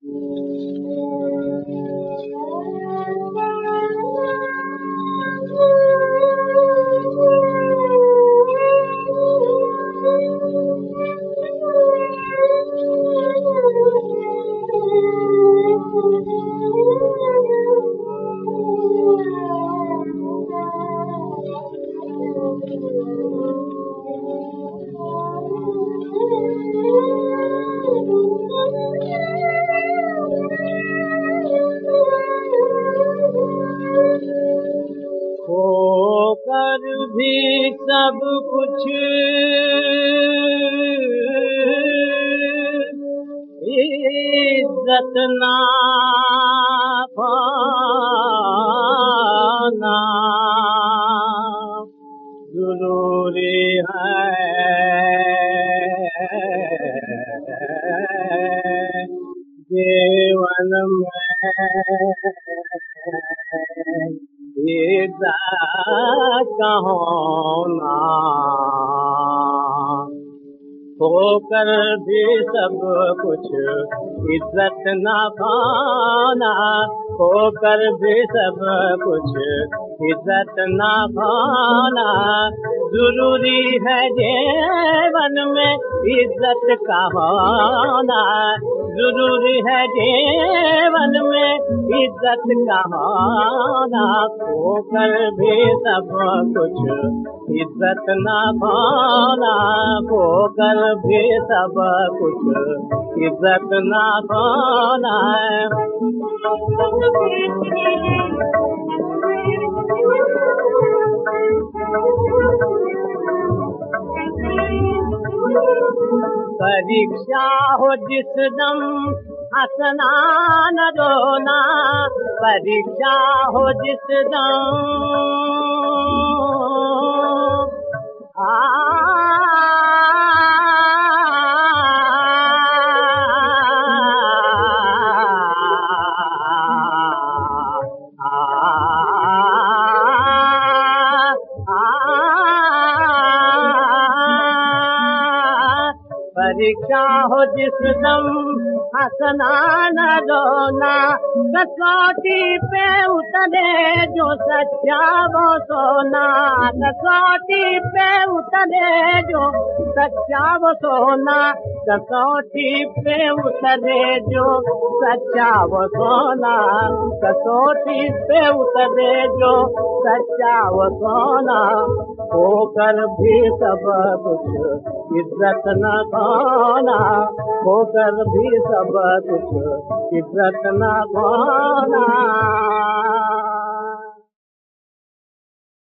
होकर भी सब कुछ इज्जत ना पाना जरूरी है जीवन में इज्जत का होना। होकर भी सब कुछ इज्जत न पाना, होकर भी सब कुछ इज्जत न पाना जरूरी है जीवन में इज्जत का होना। जरूरी है जीवन में इज्जत का होना। होकर भी सब कुछ इज्जत न पाना, होकर भी सब कुछ इज्जत न पाना। परीक्षा हो जिस दम हंसना न रोना, परीक्षा हो जिस दम परीक्षा हो जिस दम हंसना न रोना, कसौटी पे उतरे जो सच्चा वो सोना, कसौटी पे उतरे जो सच्चा वो सोना, कसौटी पे उतरे जो सच्चा वो सोना, कसौटी पे उतरे जो सच्चा वो सोना। होकर भी सब कुछ इज्जत न पाना, होकर भी सब कुछ इज्जत न पाना।